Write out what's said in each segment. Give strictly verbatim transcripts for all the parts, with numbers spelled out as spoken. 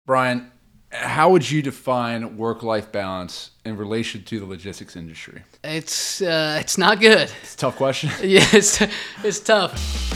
Brian, how would you define work-life balance in relation to the logistics industry? It's uh, it's not good. It's a tough question. Yeah, it's it's tough.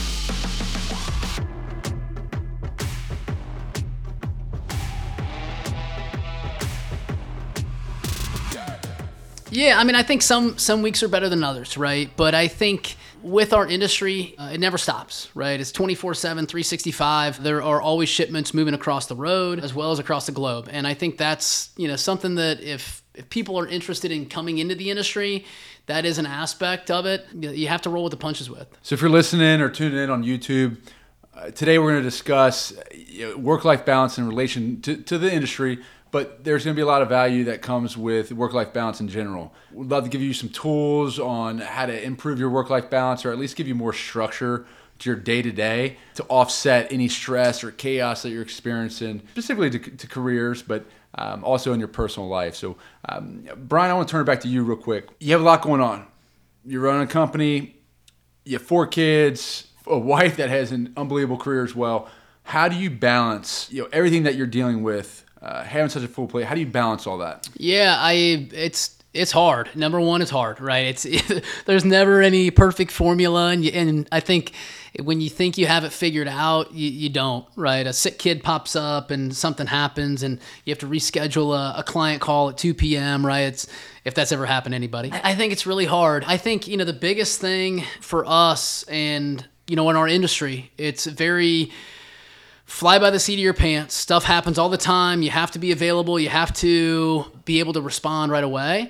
Yeah, I mean, I think some some weeks are better than others, right? But I think with our industry, uh, it never stops, right? It's twenty-four seven, three sixty-five. There are always shipments moving across the road as well as across the globe. And I think that's, you know, something that if if people are interested in coming into the industry, that is an aspect of it you have to roll with the punches with. So if you're listening or tuning in on YouTube, uh, today we're going to discuss you know, work-life balance in relation to, to the industry, but there's going to be a lot of value that comes with work-life balance in general. We'd love to give you some tools on how to improve your work-life balance, or at least give you more structure to your day-to-day to offset any stress or chaos that you're experiencing, specifically to, to careers, but um, also in your personal life. So, um, Brian, I want to turn it back to you real quick. You have a lot going on. You're running a company. You have four kids, a wife that has an unbelievable career as well. How do you balance, you know, everything that you're dealing with? Uh, having such a full plate, how do you balance all that? Yeah, I it's it's hard. Number one, it's hard, right? It's it, there's never any perfect formula, and you, and I think when you think you have it figured out, you, you don't, right? A sick kid pops up and something happens, and you have to reschedule a, a client call at two p.m., right? It's if that's ever happened to anybody. I, I think it's really hard. I think you know the biggest thing for us, and you know in our industry, it's very fly by the seat of your pants. Stuff happens all the time. You have to be available. You have to be able to respond right away.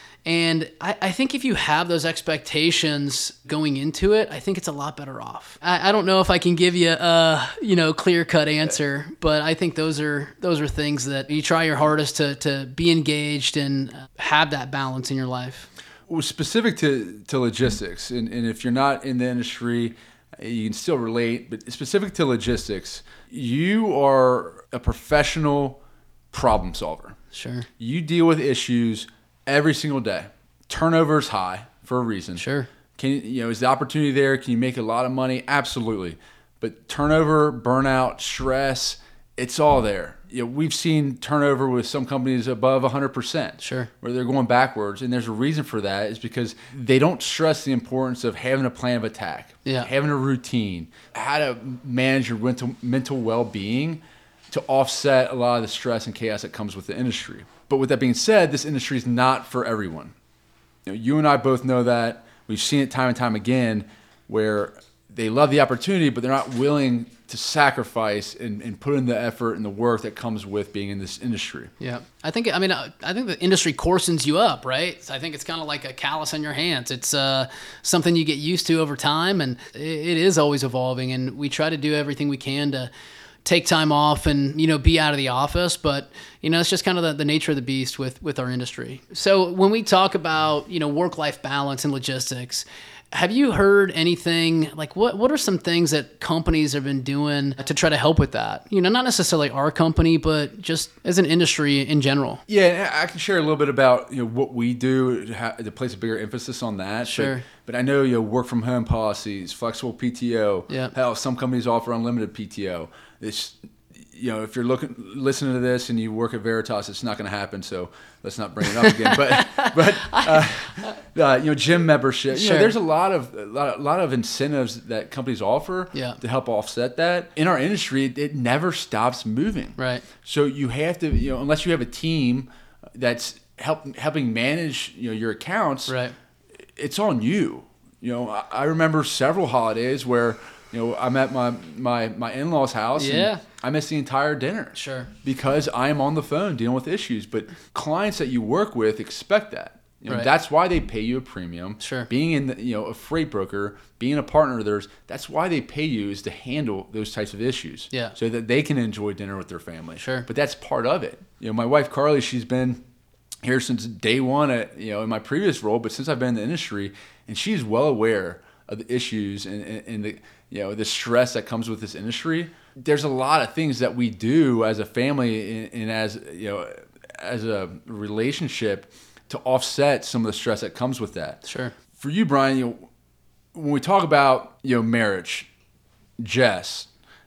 And I, I think if you have those expectations going into it, I think it's a lot better off. I, I don't know if I can give you a you know clear cut answer, but I think those are those are things that you try your hardest to to be engaged and have that balance in your life. Well, specific to, to logistics, and, and if you're not in the industry, you can still relate, but specific to logistics, you are a professional problem solver. Sure. You deal with issues every single day. Turnover is high for a reason. Sure. Can you know is the opportunity there? Can you make a lot of money? Absolutely. But turnover, burnout, stress, it's all there. You know, we've seen turnover with some companies above one hundred percent. Sure. Where they're going backwards, and there's a reason for that. Is because they don't stress the importance of having a plan of attack, yeah. having a routine, how to manage your mental mental well-being to offset a lot of the stress and chaos that comes with the industry. But with that being said, this industry is not for everyone. You know, you and I both know that. We've seen it time and time again where they love the opportunity, but they're not willing to sacrifice and, and put in the effort and the work that comes with being in this industry. Yeah. I think, I mean, I think the industry coarsens you up, right? I think it's kind of like a callus on your hands. It's uh, something you get used to over time, and it is always evolving, and we try to do everything we can to take time off and, you know, be out of the office. But, you know, it's just kind of the, the nature of the beast with, with our industry. So when we talk about, you know, work-life balance and logistics, have you heard anything, like what, what are some things that companies have been doing to try to help with that? You know, not necessarily our company, but just as an industry in general. Yeah, I can share a little bit about, you know, what we do to place a bigger emphasis on that. Sure. But, but I know, you know, work from home policies, flexible P T O, yeah. hell, some companies offer unlimited P T O. It's, you know, if you're looking, listening to this and you work at Veritas, it's not going to happen. So let's not bring it up again. But, but uh, uh, you know, gym membership. You Sure. know, there's a lot of a lot, a lot of incentives that companies offer yeah. to help offset that. In our industry, it, it never stops moving. Right. So you have to, you know, unless you have a team that's help, helping manage, you know, your accounts. Right. It's on you. You know, I, I remember several holidays where, you know, I'm at my, my, my in-laws' house yeah. and I missed the entire dinner. Sure. Because I am on the phone dealing with issues. But clients that you work with expect that. You know, right. That's why they pay you a premium. Sure. Being in the, you know, a freight broker, being a partner of theirs, that's why they pay you, is to handle those types of issues. Yeah. So that they can enjoy dinner with their family. Sure. But that's part of it. You know, my wife Carly, she's been here since day one at, you know, in my previous role, but since I've been in the industry, and she's well aware of the issues and, and, and the, you know, the stress that comes with this industry. There's a lot of things that we do as a family and, and as, you know, as a relationship to offset some of the stress that comes with that. Sure. For you, Brian, you know, when we talk about, you know, marriage, Jess,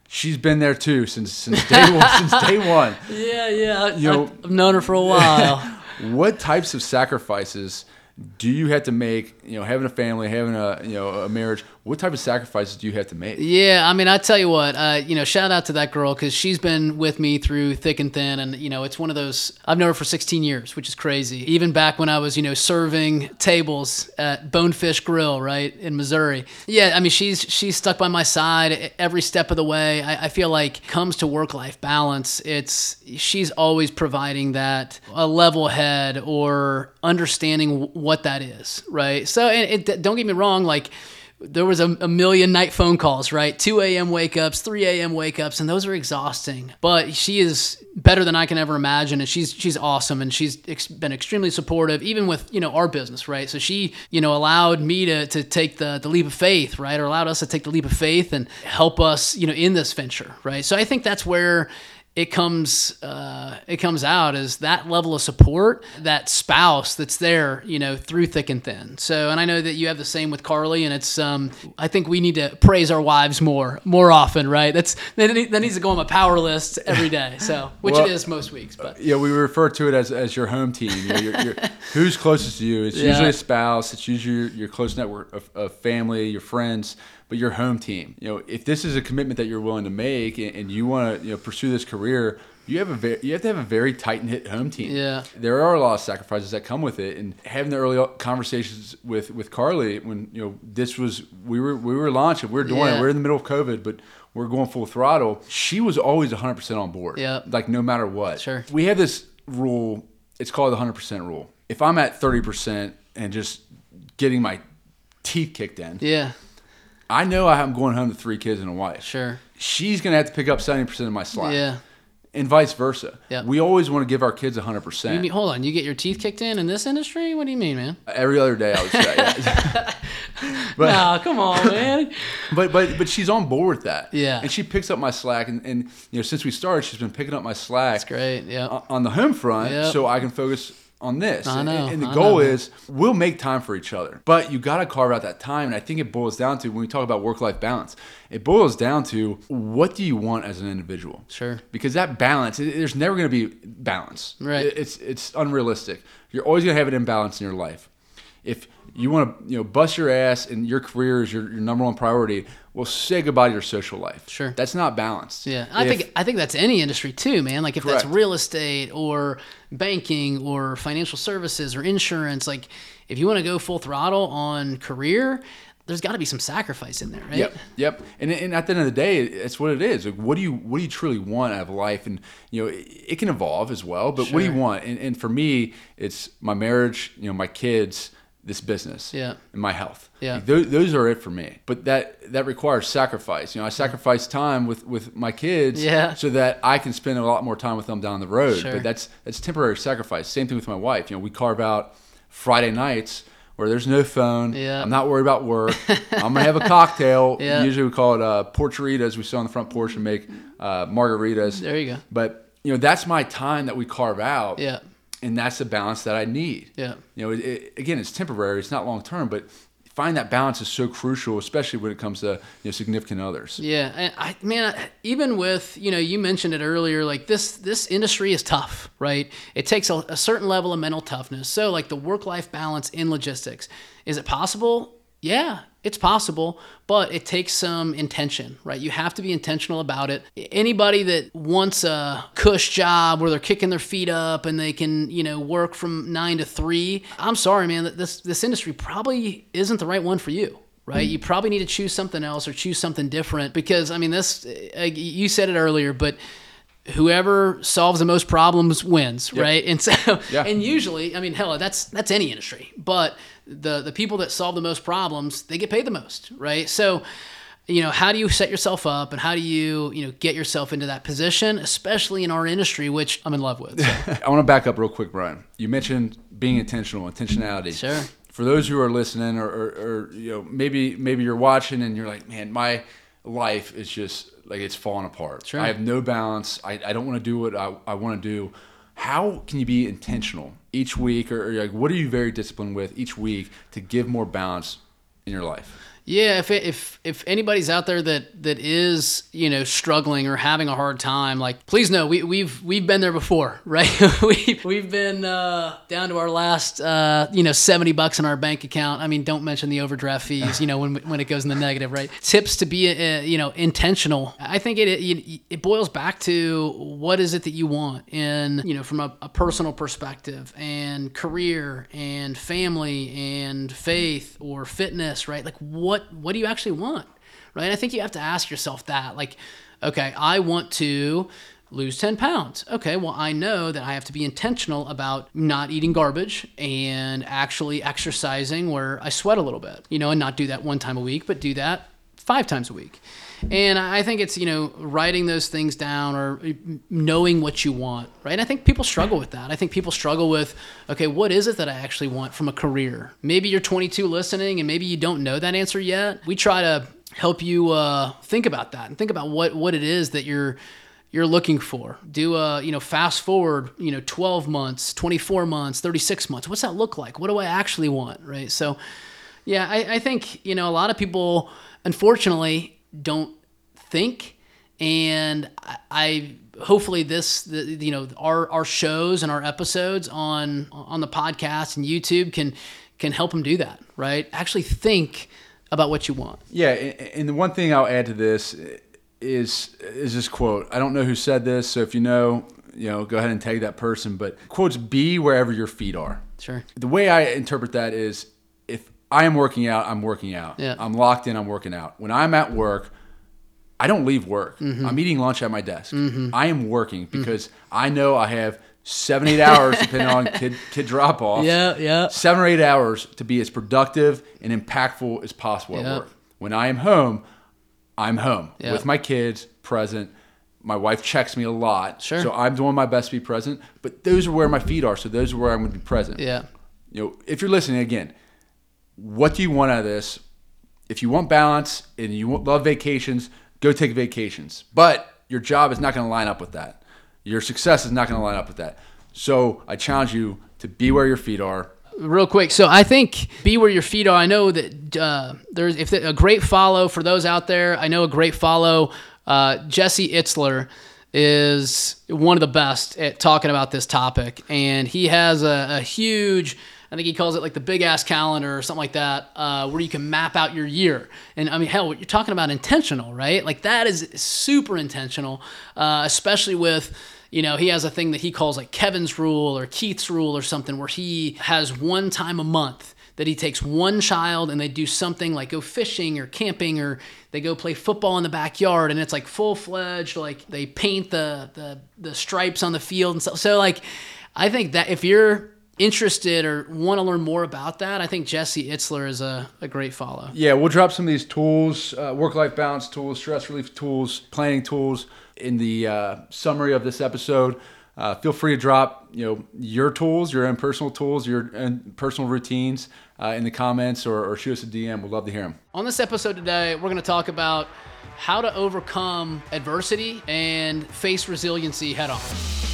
she's been there too since since day one. Since day one. Yeah, yeah. You know, I've known her for a while. What types of sacrifices do you have to make? You know, having a family, having a you know a marriage. What type of sacrifices do you have to make? Yeah, I mean, I tell you what, uh, you know, shout out to that girl because she's been with me through thick and thin, and you know, it's one of those. I've known her for sixteen years, which is crazy. Even back when I was, you know, serving tables at Bonefish Grill, right in Missouri. Yeah, I mean, she's she's stuck by my side every step of the way. I, I feel like comes to work-life balance, it's she's always providing that a level head or understanding what that is, right? So, and it, don't get me wrong, like. There was a, a million night phone calls, right? two a.m. wake-ups, three a.m. wake-ups, and those are exhausting. But she is better than I can ever imagine, and she's she's awesome, and she's ex- been extremely supportive, even with, you know, our business, right? So she, you know, allowed me to to take the, the leap of faith, right? Or allowed us to take the leap of faith and help us, you know, in this venture, right? So I think that's where it comes uh, it comes out as that level of support, that spouse that's there, you know, through thick and thin. So, and I know that you have the same with Carly, and it's um, I think we need to praise our wives more more often, right? That's that needs to go on my power list every day. So, which Well, it is most weeks, but Yeah, we refer to it as, as your home team. You know, your, your, who's closest to you? It's Yeah. usually a spouse. It's usually your, your close network of, of family, your friends, but your home team. You know, if this is a commitment that you're willing to make and, and you want to, you know, pursue this career, you have a very, you have to have a very tight knit home team. Yeah. There are a lot of sacrifices that come with it, and having the early conversations with, with Carly when you know this was we were we were launching, we were doing Yeah. it, we are in the middle of COVID, but we're going full throttle. She was always one hundred percent on board. Yeah. Like no matter what. Sure. We have this rule. It's called the one hundred percent rule. If I'm at thirty percent and just getting my teeth kicked in, yeah, I know I'm going home to three kids and a wife. sure, She's going to have to pick up seventy percent of my slack. yeah. And vice versa. Yeah. We always want to give our kids one hundred You percent. mean, hold on, you get your teeth kicked in in this industry? What do you mean, man? Every other day, I would say. Yeah. but, No, come on, man. but but but she's on board with that. Yeah. And she picks up my slack, and, and you know since we started, she's been picking up my slack. That's great. Yeah. o- On the home front, Yep. so I can focus on this. I And- know, And, the I goal know. is we'll make time for each other, but you got to carve out that time. And I think it boils down to when we talk about work-life balance, it boils down to what do you want as an individual? Sure. Because that balance, it- there's never going to be balance. Right. It- It's it's unrealistic. You're always going to have an imbalance in your life. If you want to, you know, bust your ass and your career is your, your number one priority, well, say goodbye to your social life. Sure. That's not balanced. Yeah, I If- think I think that's any industry too, man. Like if that's Correct. real estate or banking or financial services or insurance, like if you want to go full throttle on career, there's got to be some sacrifice in there, right? Yep, yep. And, and at the end of the day, it's what it is. Like, what do you what do you truly want out of life? And you know, it, it can evolve as well. But what do you Sure. want? And, and for me, it's my marriage, you know, my kids, this business, Yeah. and my health. Yeah. Like, those, those are it for me. But that that requires sacrifice. You know, I sacrifice time with, with my kids, Yeah. so that I can spend a lot more time with them down the road. Sure. But that's that's temporary sacrifice. Same thing with my wife. You know, we carve out Friday nights where there's no phone. Yeah. I'm not worried about work. I'm gonna have a cocktail. Yeah. Usually we call it uh, porcheritas. We sit on the front porch and make uh, margaritas. There you go. But you know, that's my time that we carve out. Yeah. And that's the balance that I need. Yeah. You know, it, it, again, it's temporary. It's not long term, but find that balance is so crucial, especially when it comes to you know significant others. Yeah, and I man, even with, you know, you mentioned it earlier, like this this industry is tough, right? It takes a, a certain level of mental toughness. So like the work-life balance in logistics, is it possible? Yeah, it's possible, but it takes some intention, right? You have to be intentional about it. Anybody that wants a cush job where they're kicking their feet up and they can, you know, work from nine to three, I'm sorry, man, that this this industry probably isn't the right one for you. Right, you probably need to choose something else or choose something different because I mean, this uh, you said it earlier, but whoever solves the most problems wins, Yep. right? And so, Yeah. and usually, I mean, hell, that's that's any industry, but the the people that solve the most problems, they get paid the most, right? So, you know, how do you set yourself up, and how do you, you know, get yourself into that position, especially in our industry, which I'm in love with. So. I want to back up real quick, Brian. You mentioned being intentional, intentionality. Sure. For those who are listening, or, or, or you know, maybe maybe you're watching and you're like, man, my life is just like it's falling apart. Sure. I have no balance. I, I don't want to do what I, I want to do. How can you be intentional each week, or, or like what are you very disciplined with each week to give more balance in your life? Yeah, if it, if if anybody's out there that that is, you know, struggling or having a hard time, like, please know we we've we've been there before, right? we we've been uh, down to our last uh, you know seventy bucks in our bank account. I mean, don't mention the overdraft fees, you know, when when it goes in the negative, right? Tips to be uh, you know intentional. I think it, it it boils back to what is it that you want, in you know from a, a personal perspective, and career and family and faith or fitness, right? Like what. What, what do you actually want, right? I think you have to ask yourself that. Like, okay, I want to lose ten pounds. Okay, well, I know that I have to be intentional about not eating garbage and actually exercising where I sweat a little bit, you know, and not do that one time a week, but do that five times a week. And I think it's, you know, writing those things down or knowing what you want, right? And I think people struggle with that. I think people struggle with, okay, what is it that I actually want from a career? Maybe you're twenty-two listening and maybe you don't know that answer yet. We try to help you uh, think about that and think about what, what it is that you're you're looking for. Do a, you know, fast forward, you know, twelve months, twenty-four months, thirty-six months. What's that look like? What do I actually want, right? So, yeah, I, I think, you know, a lot of people, unfortunately, don't think, and I, I hopefully this the, you know our our shows and our episodes on on the podcast and YouTube can can help them do that, right? Actually think about what you want. Yeah, and the one thing I'll add to this is is this quote. I don't know who said this, so if you know, you know, go ahead and tag that person, but quotes, be wherever your feet are. Sure. The way I interpret that is, if I am working out, I'm working out. Yeah. I'm locked in, I'm working out. When I'm at work, I don't leave work. Mm-hmm. I'm eating lunch at my desk. Mm-hmm. I am working because mm-hmm. I know I have seven, eight hours, depending on kid, kid drop off. Yeah, yeah. Seven or eight hours to be as productive and impactful as possible yeah. at work. When I am home, I'm home yeah. with my kids, present. My wife checks me a lot. Sure. So I'm doing my best to be present. But those are where my feet are, so those are where I'm going to be present. Yeah. You know, if you're listening again, what do you want out of this? If you want balance and you love vacations, go take vacations. But your job is not going to line up with that. Your success is not going to line up with that. So I challenge you to be where your feet are. Real quick, so I think be where your feet are. I know that uh, there's if a great follow for those out there. I know a great follow. Uh, Jesse Itzler is one of the best at talking about this topic, and he has a, a huge, I think he calls it like the big ass calendar or something like that, uh, where you can map out your year. And I mean, hell, you're talking about intentional, right? Like that is super intentional, uh, especially with, you know, he has a thing that he calls like Kevin's rule or Keith's rule or something, where he has one time a month that he takes one child and they do something like go fishing or camping, or they go play football in the backyard, and it's like full-fledged, like they paint the the, the stripes on the field and stuff. So like, I think that if you're interested or want to learn more about that, I think Jesse Itzler is a, a great follow. Yeah, we'll drop some of these tools, uh, work-life balance tools, stress relief tools, planning tools in the uh, summary of this episode. Uh, feel free to drop, you know, your tools, your own personal tools, your own personal routines uh, in the comments, or, or shoot us a D M. We'd love to hear them. On this episode today, we're going to talk about how to overcome adversity and face resiliency head on.